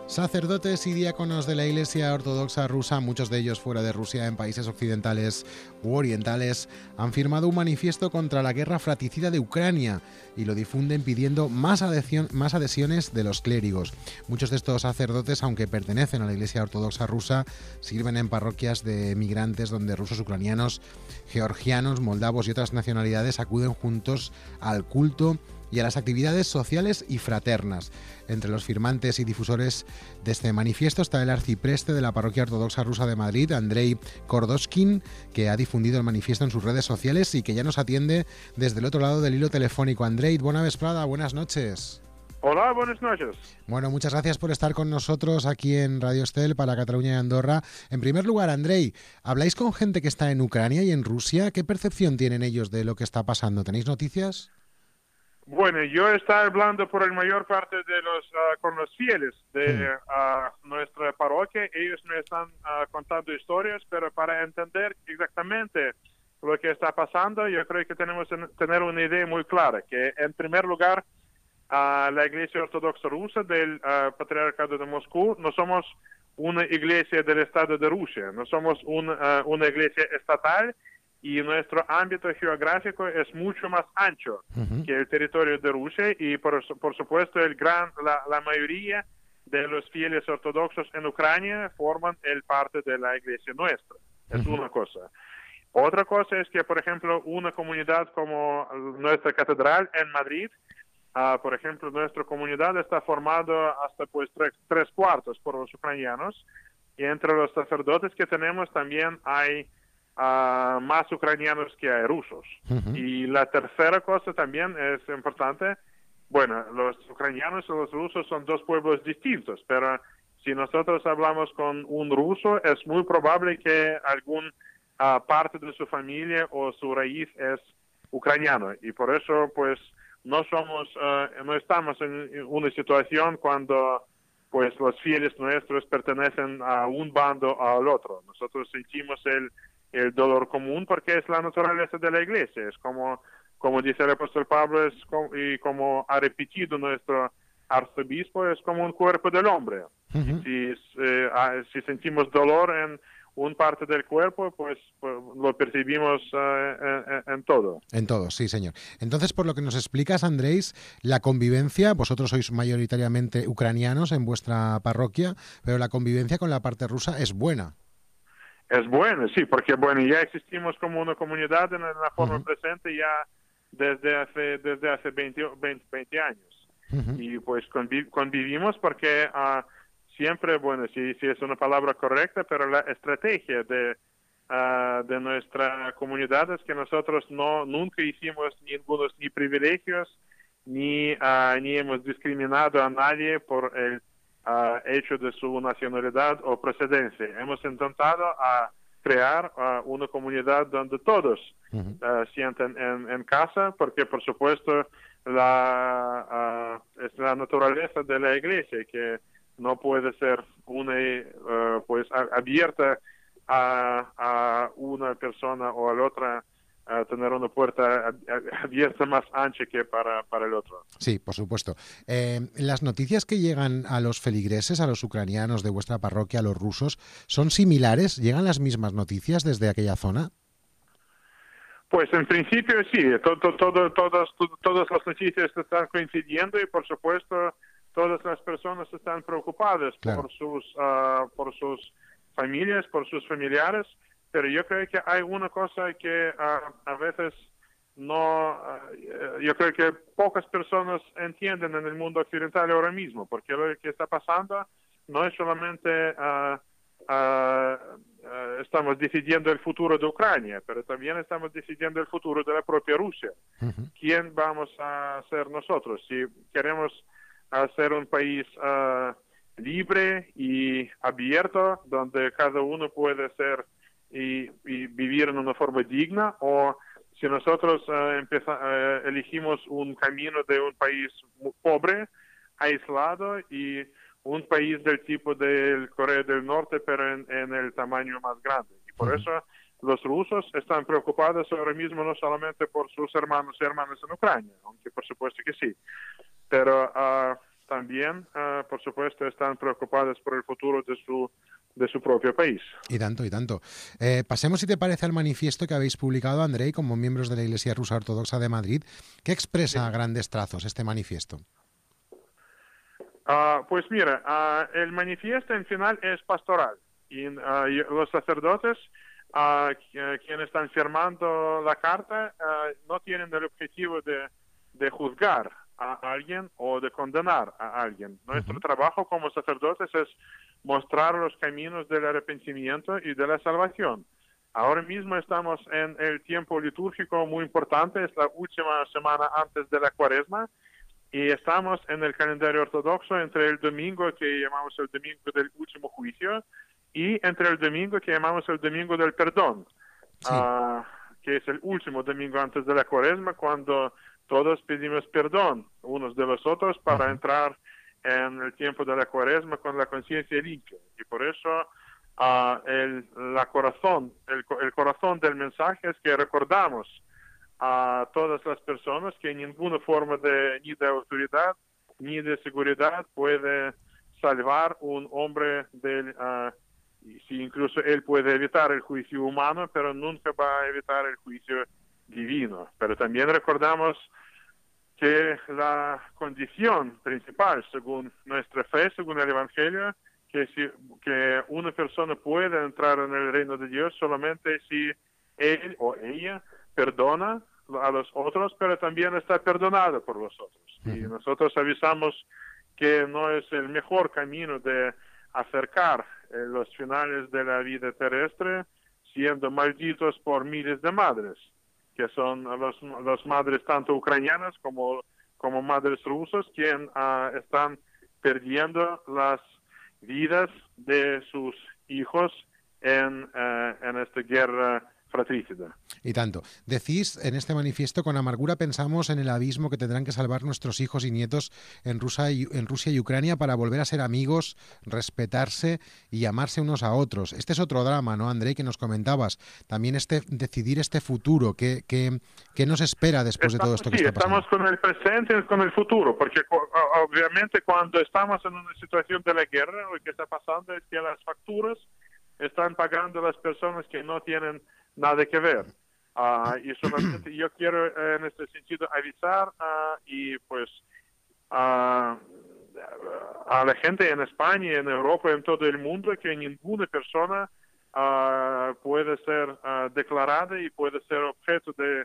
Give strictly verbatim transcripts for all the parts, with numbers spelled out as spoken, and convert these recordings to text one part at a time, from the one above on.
Sacerdotes y diáconos de la Iglesia Ortodoxa rusa, muchos de ellos fuera de Rusia, en países occidentales u orientales, han firmado un manifiesto contra la guerra fratricida de Ucrania y lo difunden pidiendo más, adhesión, más adhesiones de los clérigos. Muchos de estos sacerdotes, aunque pertenecen a la Iglesia Ortodoxa rusa, sirven en parroquias de migrantes donde rusos, ucranianos, georgianos, moldavos y otras nacionalidades acuden juntos al culto y a las actividades sociales y fraternas. Entre los firmantes y difusores de este manifiesto está el arcipreste de la parroquia ortodoxa rusa de Madrid, Andrei Kordoshkin, que ha difundido el manifiesto en sus redes sociales y que ya nos atiende desde el otro lado del hilo telefónico. Andrei, buena vesprada, buenas noches. Hola, buenas noches. Bueno, muchas gracias por estar con nosotros aquí en Radio Estel para Cataluña y Andorra. En primer lugar, Andrei, ¿habláis con gente que está en Ucrania y en Rusia? ¿Qué percepción tienen ellos de lo que está pasando? ¿Tenéis noticias? Bueno, yo estoy hablando por la mayor parte de los uh, con los fieles de uh, nuestra parroquia. Ellos me están uh, contando historias, pero para entender exactamente lo que está pasando, yo creo que tenemos que tener una idea muy clara, que en primer lugar, uh, la Iglesia Ortodoxa Rusa del uh, Patriarcado de Moscú no somos una iglesia del Estado de Rusia, no somos un, uh, una iglesia estatal, y nuestro ámbito geográfico es mucho más ancho uh-huh. que el territorio de Rusia y por, por supuesto el gran, la, la mayoría de los fieles ortodoxos en Ucrania forman el parte de la iglesia nuestra. Es uh-huh. una cosa. Otra cosa es que, por ejemplo, una comunidad como nuestra catedral en Madrid, uh, por ejemplo, nuestra comunidad está formada hasta pues tres, tres cuartos por los ucranianos, y entre los sacerdotes que tenemos también hay Uh, más ucranianos que hay rusos. Uh-huh. Y la tercera cosa también es importante, bueno, los ucranianos y los rusos son dos pueblos distintos, pero si nosotros hablamos con un ruso, es muy probable que algún uh, parte de su familia o su raíz es ucraniano, y por eso pues no somos, uh, no estamos en una situación cuando pues los fieles nuestros pertenecen a un bando o al otro. Nosotros sentimos el el dolor común porque es la naturaleza de la iglesia, es como, como dice el apóstol Pablo, es como, y como ha repetido nuestro arzobispo, es como un cuerpo del hombre. Uh-huh. Si, eh, si sentimos dolor en un parte del cuerpo, pues, pues lo percibimos uh, en, en todo. En todo, sí, señor. Entonces, por lo que nos explicas, Andrés, la convivencia, vosotros sois mayoritariamente ucranianos en vuestra parroquia, pero la convivencia con la parte rusa es buena. Es bueno, sí, porque bueno, ya existimos como una comunidad en la forma uh-huh. presente ya desde hace desde hace veinte, veinte, veinte años. Uh-huh. Y pues conviv- convivimos porque uh, siempre, bueno, sí, sí es una palabra correcta, pero la estrategia de, uh, de nuestra comunidad es que nosotros no nunca hicimos ningunos ni privilegios, ni, uh, ni hemos discriminado a nadie por el Uh, hecho de su nacionalidad o procedencia. Hemos intentado uh, crear uh, una comunidad donde todos uh-huh. uh, sienten en, en casa, porque por supuesto la, uh, es la naturaleza de la iglesia que no puede ser una uh, pues a, abierta a, a una persona o a la otra, a tener una puerta abierta más ancha que para, para el otro. Sí, por supuesto. Eh, las noticias que llegan a los feligreses, a los ucranianos de vuestra parroquia, a los rusos, ¿son similares? ¿Llegan las mismas noticias desde aquella zona? Pues en principio sí, todo, todo, todas, todas las noticias están coincidiendo y por supuesto todas las personas están preocupadas claro. por sus, uh, por sus familias, por sus familiares. Pero yo creo que hay una cosa que uh, a veces no, uh, yo creo que pocas personas entienden en el mundo occidental ahora mismo, porque lo que está pasando no es solamente uh, uh, uh, estamos decidiendo el futuro de Ucrania, pero también estamos decidiendo el futuro de la propia Rusia. Uh-huh. ¿Quién vamos a ser nosotros? Si queremos uh, ser un país uh, libre y abierto, donde cada uno puede ser Y, y vivir en una forma digna, o si nosotros uh, empeza, uh, elegimos un camino de un país pobre, aislado, y un país del tipo del Corea del Norte, pero en, en el tamaño más grande. Y por uh-huh. eso los rusos están preocupados ahora mismo no solamente por sus hermanos y hermanas en Ucrania, aunque por supuesto que sí, pero uh, también, uh, por supuesto, están preocupados por el futuro de su de su propio país. Y tanto, y tanto. Eh, pasemos, si te parece, al manifiesto que habéis publicado, Andrei, como miembros de la Iglesia Rusa Ortodoxa de Madrid. ¿Qué expresa a grandes trazos este manifiesto? Uh, pues mira, uh, el manifiesto en final es pastoral. Y uh, los sacerdotes, uh, quienes están firmando la carta, uh, no tienen el objetivo de, de juzgar a alguien o de condenar a alguien. Nuestro uh-huh. trabajo como sacerdotes es mostrar los caminos del arrepentimiento y de la salvación. Ahora mismo estamos en el tiempo litúrgico muy importante, es la última semana antes de la Cuaresma, y estamos en el calendario ortodoxo entre el domingo que llamamos el domingo del último juicio y entre el domingo que llamamos el domingo del perdón, sí. uh, que es el último domingo antes de la Cuaresma, cuando todos pedimos perdón unos de los otros para uh-huh. entrar en el tiempo de la Cuaresma con la conciencia limpia. Y por eso uh, el, la corazón, el, el corazón del mensaje es que recordamos a todas las personas que ninguna forma de, ni de autoridad ni de seguridad puede salvar un hombre del... Uh, y si incluso él puede evitar el juicio humano, pero nunca va a evitar el juicio divino. Pero también recordamos que la condición principal, según nuestra fe, según el Evangelio, que, si, que una persona puede entrar en el reino de Dios solamente si él o ella perdona a los otros, pero también está perdonado por los otros. Y nosotros avisamos que no es el mejor camino de acercar eh, los finales de la vida terrestre siendo malditos por miles de madres, que son los, los madres tanto ucranianas como, como madres rusas, quienes uh, están perdiendo las vidas de sus hijos en, uh, en esta guerra fratricida. Y tanto. Decís en este manifiesto: con amargura pensamos en el abismo que tendrán que salvar nuestros hijos y nietos en Rusia y, en Rusia y Ucrania para volver a ser amigos, respetarse y amarse unos a otros. Este es otro drama, ¿no, Andrei, que nos comentabas? También este decidir este futuro. ¿Qué, qué, qué nos espera después estamos, de todo esto que sí, está pasando? Estamos con el presente y con el futuro, porque obviamente cuando estamos en una situación de la guerra, lo que está pasando es que las facturas están pagando las personas que no tienen nada que ver. Uh, y solamente yo quiero uh, en este sentido avisar uh, y pues uh, a la gente en España, en Europa, en todo el mundo, que ninguna persona uh, puede ser uh, declarada y puede ser objeto de,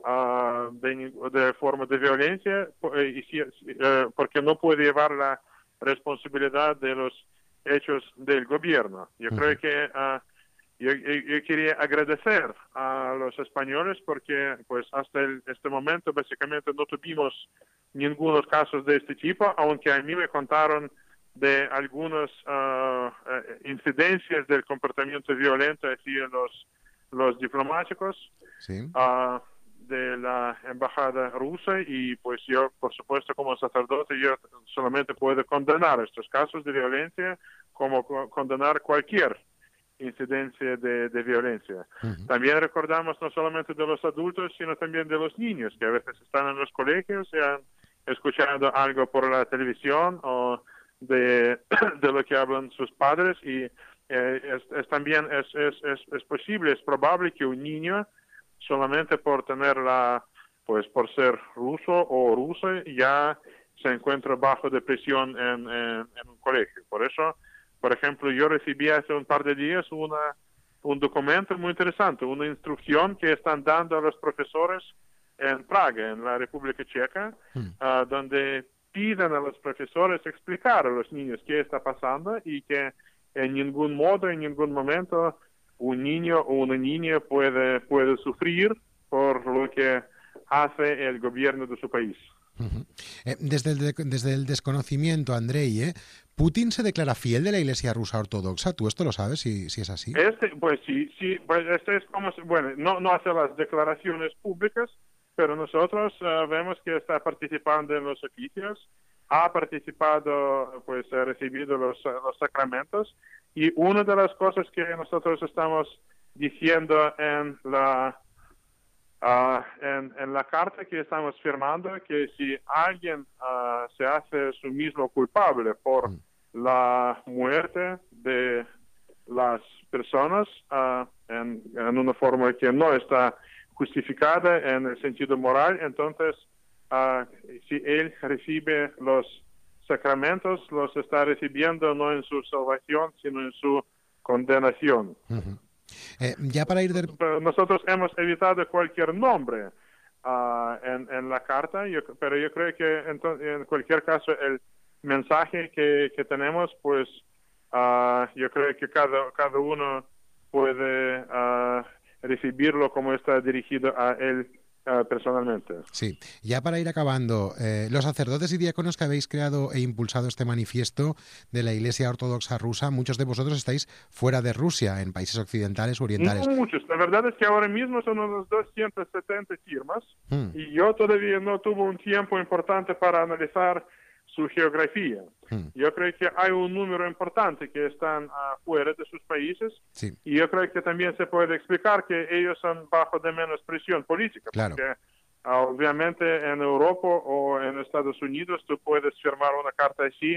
uh, de, de forma de violencia y si, uh, porque no puede llevar la responsabilidad de los hechos del gobierno. Yo uh-huh. creo que uh, Yo, yo, yo quería agradecer a los españoles porque pues hasta el, este momento básicamente no tuvimos ningunos casos de este tipo, aunque a mí me contaron de algunas uh, incidencias del comportamiento violento hacia los, los diplomáticos sí. uh, de la embajada rusa, y pues yo, por supuesto, como sacerdote, yo solamente puedo condenar estos casos de violencia como condenar cualquier incidencia de, de violencia. Uh-huh. También recordamos no solamente de los adultos, sino también de los niños, que a veces están en los colegios y han escuchado algo por la televisión o de, de lo que hablan sus padres, y eh, es, es también es, es, es, es posible, es probable que un niño, solamente por tener la, pues por ser ruso o rusa, ya se encuentra bajo depresión en, en, en un colegio. Por eso, por ejemplo, yo recibí hace un par de días una, un documento muy interesante, una instrucción que están dando a los profesores en Praga, en la República Checa, mm. uh, donde piden a los profesores explicar a los niños qué está pasando y que en ningún modo, en ningún momento, un niño o una niña puede, puede sufrir por lo que hace el gobierno de su país. Uh-huh. Eh, desde, el de, desde el desconocimiento, Andrei, ¿eh? ¿Putin se declara fiel de la Iglesia rusa ortodoxa? ¿Tú esto lo sabes, si, si es así? Este, pues sí, sí, pues este es como, bueno, no, no hace las declaraciones públicas, pero nosotros uh, vemos que está participando en los oficios, ha participado, pues ha recibido los, los sacramentos, y una de las cosas que nosotros estamos diciendo en la uh, en, en la carta que estamos firmando, que si alguien uh, se hace su mismo culpable por mm. la muerte de las personas uh, en, en una forma que no está justificada en el sentido moral, entonces uh, si él recibe los sacramentos, los está recibiendo no en su salvación, sino en su condenación. Uh-huh. Eh, ya para ir de... Nosotros hemos evitado cualquier nombre uh, en, en la carta, yo, pero yo creo que entonces, en cualquier caso el mensaje que, que tenemos, pues uh, yo creo que cada, cada uno puede uh, recibirlo como está dirigido a él uh, personalmente. Sí, ya para ir acabando, eh, los sacerdotes y diáconos que habéis creado e impulsado este manifiesto de la Iglesia Ortodoxa rusa, muchos de vosotros estáis fuera de Rusia, en países occidentales o orientales. No muchos, la verdad es que ahora mismo son unos doscientas setenta firmas hmm. y yo todavía no tuve un tiempo importante para analizar su geografía. Hmm. Yo creo que hay un número importante que están uh, fuera de sus países sí. y yo creo que también se puede explicar que ellos son bajo de menos presión política. Claro. Porque uh, obviamente en Europa o en Estados Unidos tú puedes firmar una carta así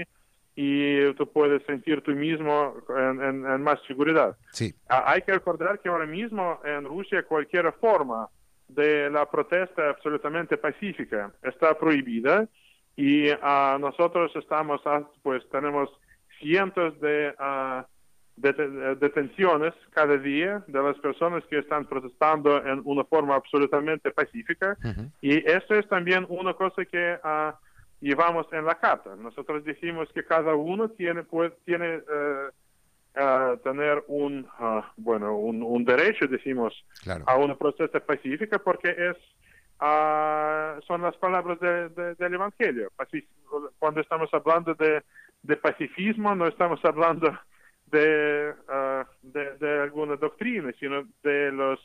y tú puedes sentir tú mismo en, en, en más seguridad. Sí. Uh, hay que recordar que ahora mismo en Rusia cualquier forma de la protesta absolutamente pacífica está prohibida. Y uh, nosotros estamos, pues tenemos cientos de, uh, de, de detenciones cada día de las personas que están protestando en una forma absolutamente pacífica. Uh-huh. Y eso es también una cosa que uh, llevamos en la carta. Nosotros decimos que cada uno tiene, pues, tiene uh, uh, tener un, uh, bueno, un, un derecho, decimos, claro. a una protesta pacífica porque es Uh, son las palabras de, de, del Evangelio. Pacif- cuando estamos hablando de, de pacifismo, no estamos hablando de, uh, de, de alguna doctrina, sino de los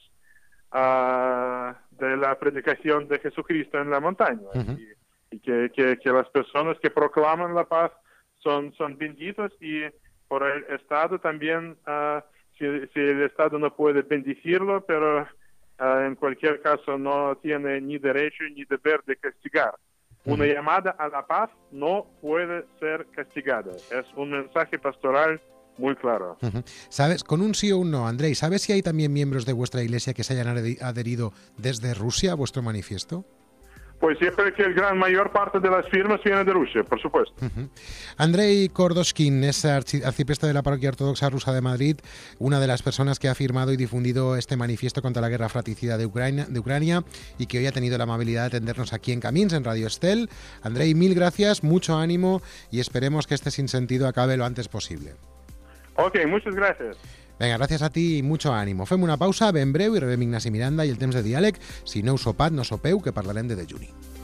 uh, de la predicación de Jesucristo en la montaña. Uh-huh. Y, y que, que, que las personas que proclaman la paz son, son benditos y por el Estado también, uh, si, si el Estado no puede bendecirlo, pero Uh, en cualquier caso no tiene ni derecho ni deber de castigar. Una uh-huh. llamada a la paz no puede ser castigada. Es un mensaje pastoral muy claro. Uh-huh. ¿Sabes? Con un sí o un no, Andrei, ¿sabes si hay también miembros de vuestra iglesia que se hayan adherido desde Rusia a vuestro manifiesto? Pues yo creo que la gran mayor parte de las firmas viene de Rusia, por supuesto. Uh-huh. Andrei Kordoshkin es archi- arcipreste de la Parroquia Ortodoxa Rusa de Madrid, una de las personas que ha firmado y difundido este manifiesto contra la guerra fratricida de Ucrania, de Ucrania y que hoy ha tenido la amabilidad de atendernos aquí en Camins, en Radio Estel. Andrei, mil gracias, mucho ánimo y esperemos que este sinsentido acabe lo antes posible. Ok, muchas gracias. Vinga, gràcies a ti i mucho ánimo. Fem una pausa ben breu i rebem Ignasi Miranda i el temps de diàleg. Si no us sopat, no sopeu, que parlarem de dejuni.